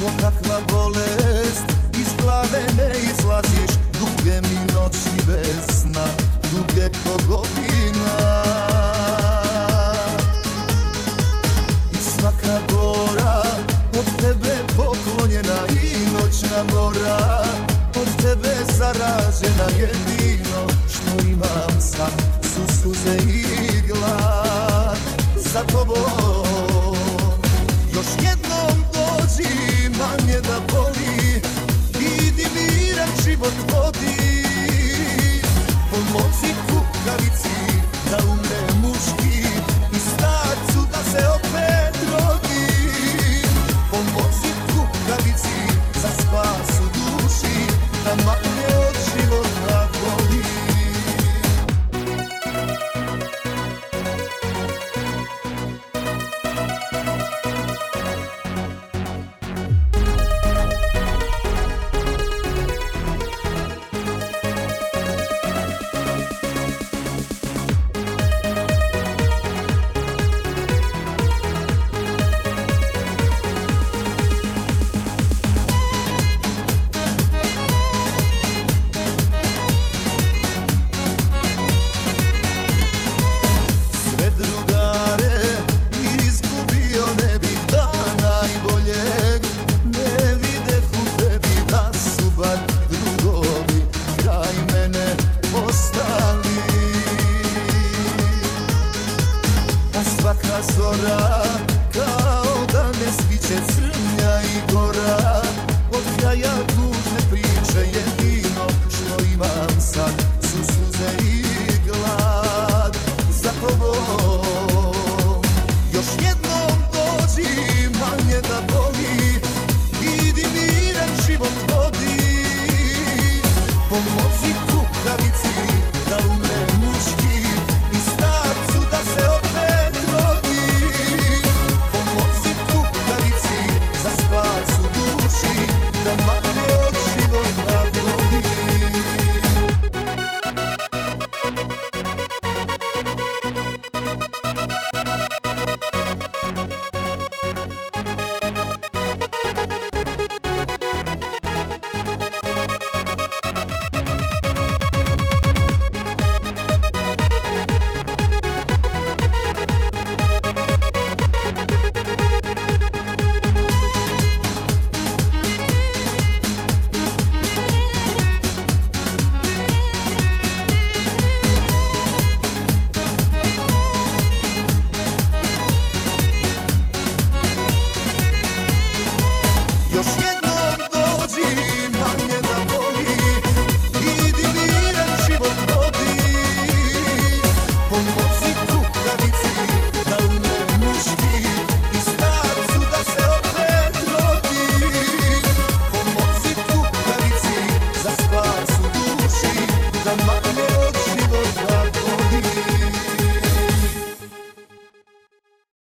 kakva bolest, iz glave ne izlaziš, duge mi noći bez sna, duge ko godina. I svaka gora od tebe poklonjena i noćna mora od tebe zaražena. Jedino što imam sad su suze i glad za tobom. Još jednom dođi, manje da boli, vidi miran život vodi. Pomozi kukavici da umre muški i starcu da se opet rodi. Pomozi kukavici za spas u duši, da makne od života boli. Svaka zora kao da ne sviće crnja i gora od kraja tužne priče. Jedino što imam sad su suze i glad za tobom. Još jednom dođi, manje da boli, vidi miran život vodi. Pomozi kukavici da umre muški i starcu da se opet rodi. Pomozi kukavici za spas u duši, da makne od života boli. Još